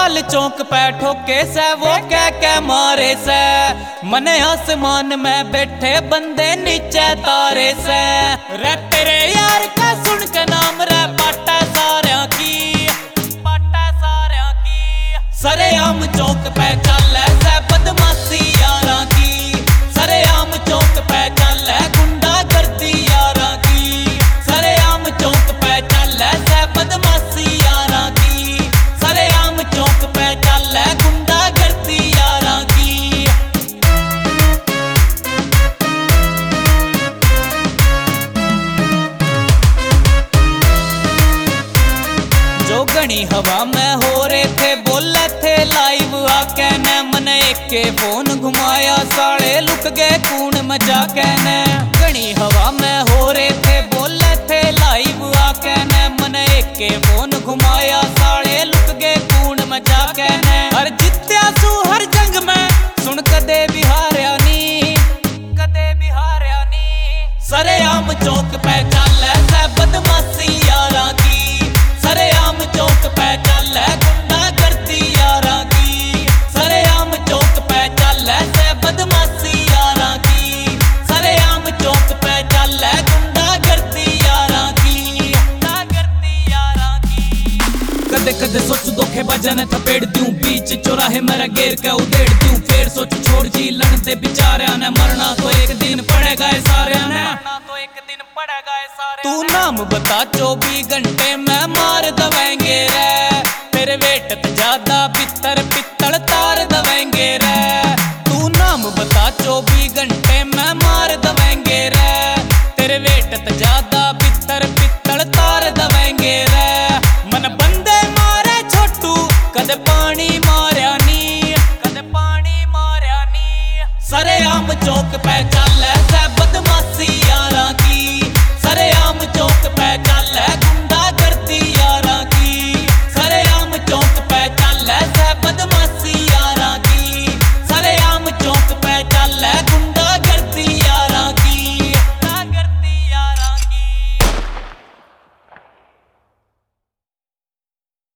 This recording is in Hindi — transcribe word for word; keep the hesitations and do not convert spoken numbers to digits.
लाल चौक पे ठोके से वो कह के मारे से, मने आसमान में बैठे बंदे नीचे तारे से। रे तेरे यार का सुन के नाम रे पाटा सारा की, पाटा सारा की। सरेआम चौक पे चले से बदमाशी यारा की, सरेआम चौक पे चले गुंडा गर्दी यारा की, सरेआम चौक पे चले से बदमाशी यारा की, सरेआम चौक पे चले गुंडा गर्दी यारा की। जो घनी हवा में हो रहे थे बोले थे लाइव आके ने, मने एक के फोन घुमाया साले लुक गए खून मचा के ने। घनी हवा में हो रहे थे बोले थे लाइव आके ने, मने एक के फोन घुमाया साले लुक गए खून मचा के ने। हर जित्या सू हर जंग में सुन कदे बिहारिया नी, कदे बिहारिया नी। सरेआम चौक पे चले से बदमाशी यारा की, सरेआम चौक पे चले गुंडा गर्दी यारा की, सरेआम चौक पे चले से बदमाशी यारा की, सरेआम चौक पे चले गुंडा गर्दी यारा की, गुंडा गर्दी यारा की। कदे कदे सोच धोखे बजन थपेड़ दूं, बीच चौराहे मेरा घेर के उधेड़ दूं। फिर सोच छोड़ जी लड़ते बेचारिया ने, मरना तो एक दिन पड़ेगा सारे ने, मरना तो एक दिन पड़ेगा सारे। तू नाम बता चौबीस घंटे में मार दवेंगे रे, तेरे वेट त ज्यादा पित्तर पित्तल तार दवेंगे रे। तू नाम बता चौबीस घंटे में मार दवेंगे रे, तेरे वेट त ज्यादा पित्तर पित्तल तार दवेंगे रे। मन बंदे मारे छोटू कदे पानी मारया नी, कदे पानी मारया नी। सरेआम चौक पे चले से बदमाशी